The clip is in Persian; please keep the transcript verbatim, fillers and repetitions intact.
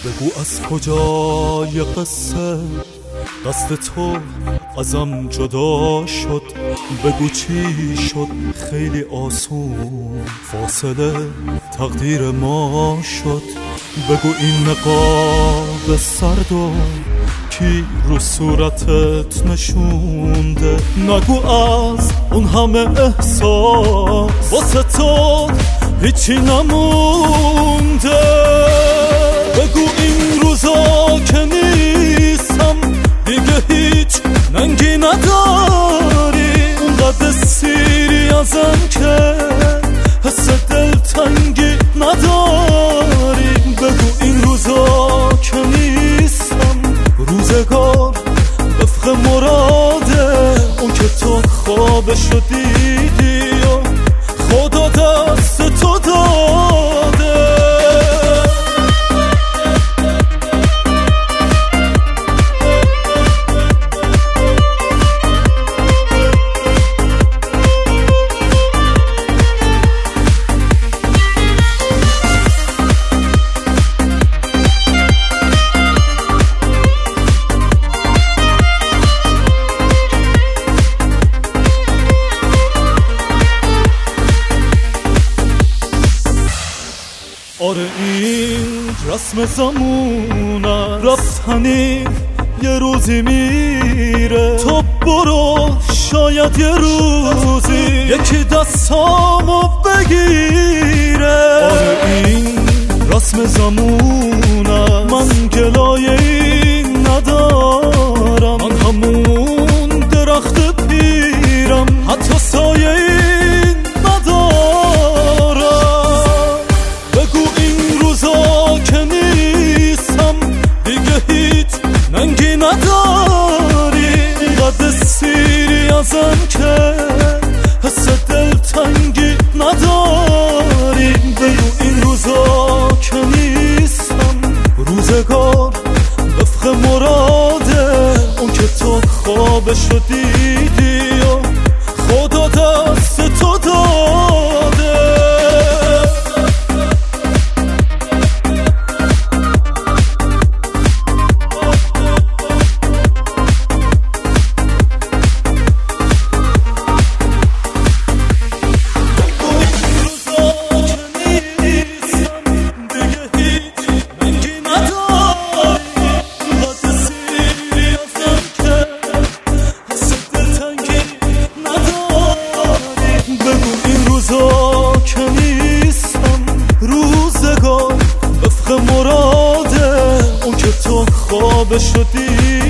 بگو از کجای قصه دست تو ازم جدا شد، بگو چی شد خیلی آسون فاصله تقدیر ما شد. بگو این نقاب سردو کی رو صورتت نشونده، نگو از اون همه احساس واسه تو هیچی نمونده. بگو این روزا که نیستم دیگه هیچ ننگی نداری، اونقدر سیری ازم که حس دلتنگی نداری. بگو این روزا که نیستم روزگار وفق مراده، اون که تو خوابشو دیدی و خدا دست تو داده. آره این رسم زمونه، رفتنی یه روزی میره، تو برو شاید یه روزی یکی دستامو بگیره. آره این رسم زمونه، من گلای این ندارم، من همون درخت پیرم حتی سایه این ندارم. بگو این روزا که نیستم دیگه هیچ ننگی نداری، اینقدر سیری ازم که حس دلتنگی نداری. بگو این روزا که نیستم روزگار وفق مراده، اون که تو خوابشو دیدی و خدا دست تو داده. روزگار وفق مراده، اون که تو خوابشو دیدی